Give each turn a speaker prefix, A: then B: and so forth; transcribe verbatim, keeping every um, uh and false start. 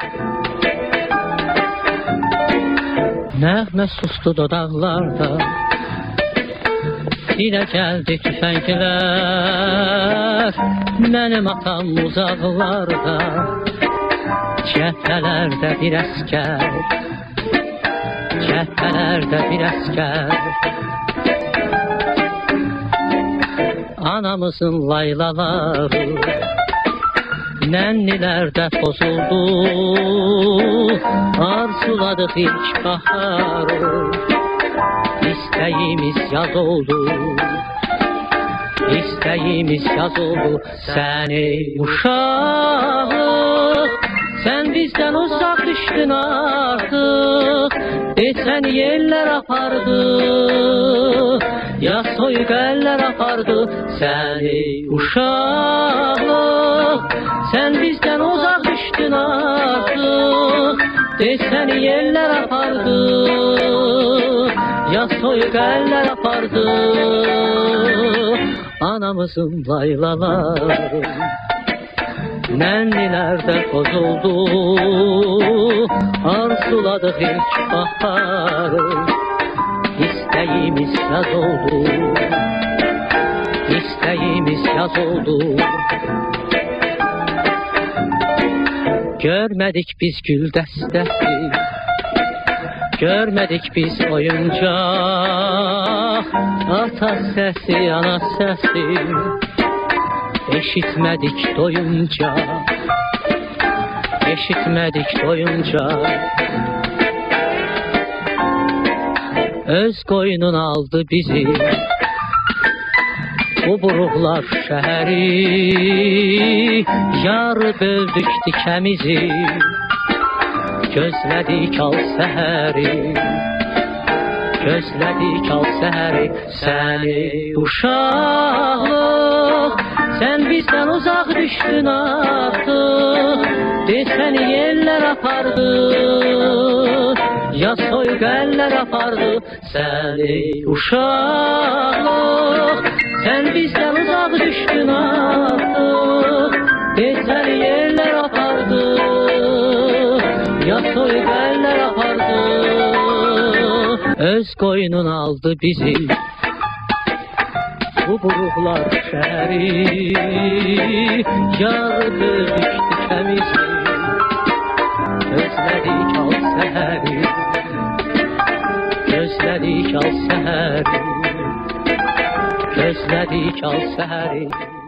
A: Nəğmə sustu dodaqlarda, dilə gəldi tüfənglər. Mənim atam uzaqlarda, cəbhələrdə bir əskər, cəbhələrdə bir əskər. Anamızın laylaları nənnilərdə pozuldu, arzuladıq ilk baharı, İstəyimiz yaz oldu, İstəyimiz yaz oldu. Səni uşaq, sən bizdən uzaq düşdün artıq, desən yerlər apardı, ya soyuq əllər apardı. Səni uşaq, sən bizdən uzaq düşdün artıq, desən yerlər apardı, ya soyuq əllər apardı. Anamızın laylaları nənnilərdə pozuldu, arzuladıq ilk baharı, İstəyimiz yaz oldu, İstəyimiz yaz oldu. Görmədik biz gül dəstəsi, görmədik biz oyuncaq, ata səsi, ana səsi, eşitmədik doyunca, eşitmədik doyunca. Öz qoynun aldı bizi, bu buruqlar şəhəri, yarı böldük dikəmizi, gözlədik al səhəri, gözlədik al səhəri. Səni uşaq, sən bizdən uzaq düşdün artıq, desən yerlər apardı, ya soyuq əllər apardı. Səni uşaq, sən bizdən uzaq düşdün artıq, desən yerlər apardı, ya soyuq əllər apardı. Öz qoynun aldı bizi, bu buruqlar şəhəri, yar böldük dikəmizi, gözlədik al səhəri, gözlədik al səhəri, gözlədik al səhəri.